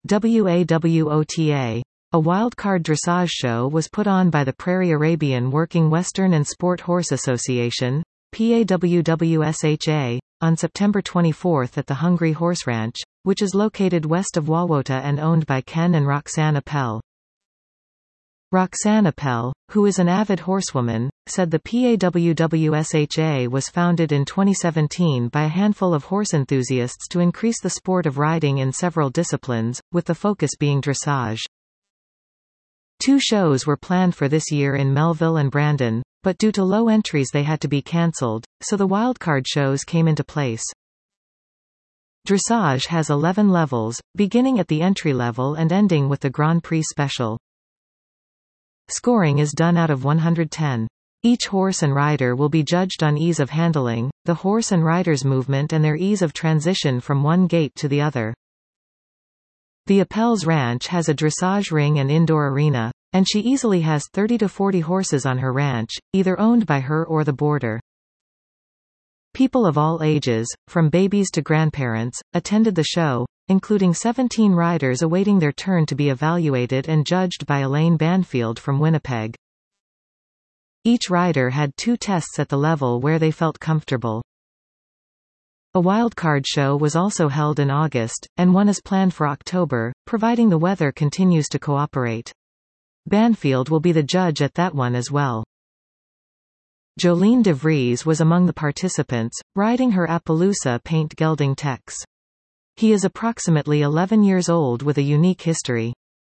WAWOTA, a wildcard dressage show, was put on by the Prairie Arabian Working Western and Sport Horse Association, PAWWSHA, on September 24 at the Hungry Horse Ranch, which is located west of Wawota and owned by Ken and Roxanne Appel. Roxanne Appel, who is an avid horsewoman, said the PAWWSHA was founded in 2017 by a handful of horse enthusiasts to increase the sport of riding in several disciplines, with the focus being dressage. 2 shows were planned for this year in Melville and Brandon, but due to low entries they had to be cancelled, so the wildcard shows came into place. Dressage has 11 levels, beginning at the entry level and ending with the Grand Prix Special. Scoring is done out of 110. Each horse and rider will be judged on ease of handling, the horse and rider's movement and their ease of transition from one gait to the other. The Appel's ranch has a dressage ring and indoor arena, and she easily has 30 to 40 horses on her ranch, either owned by her or the boarder. People of all ages, from babies to grandparents, attended the show, including 17 riders awaiting their turn to be evaluated and judged by Elaine Banfield from Winnipeg. Each rider had 2 tests at the level where they felt comfortable. A wildcard show was also held in August, and one is planned for October, providing the weather continues to cooperate. Banfield will be the judge at that one as well. Jolene DeVries was among the participants, riding her Appaloosa paint gelding Tex. He is approximately 11 years old with a unique history.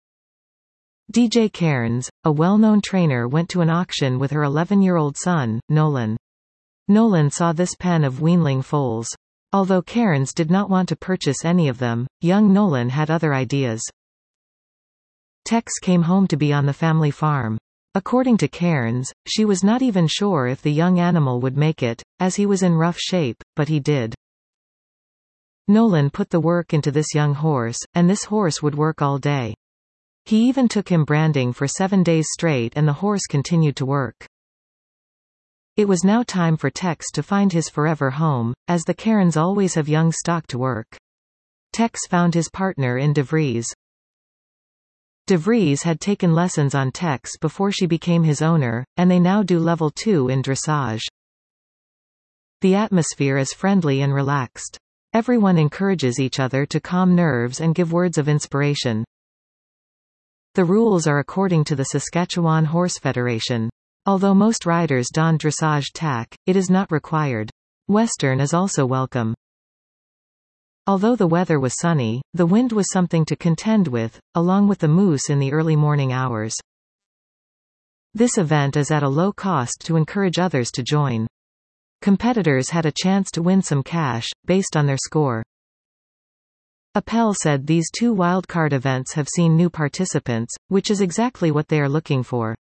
DJ Cairns, a well-known trainer, went to an auction with her 11-year-old son, Nolan. Nolan saw this pen of weanling foals. Although Cairns did not want to purchase any of them, young Nolan had other ideas. Tex came home to be on the family farm. According to Cairns, she was not even sure if the young animal would make it, as he was in rough shape, but he did. Nolan put the work into this young horse, and this horse would work all day. He even took him branding for 7 days straight and the horse continued to work. It was now time for Tex to find his forever home, as the Cairns always have young stock to work. Tex found his partner in DeVries. DeVries had taken lessons on Tex before she became his owner, and they now do level 2 in dressage. The atmosphere is friendly and relaxed. Everyone encourages each other to calm nerves and give words of inspiration. The rules are according to the Saskatchewan Horse Federation. Although most riders don dressage tack, it is not required. Western is also welcome. Although the weather was sunny, the wind was something to contend with, along with the moose in the early morning hours. This event is at a low cost to encourage others to join. Competitors had a chance to win some cash, based on their score. Appel said these 2 wildcard events have seen new participants, which is exactly what they are looking for.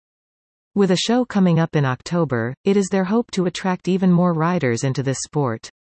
With a show coming up in October, it is their hope to attract even more riders into this sport.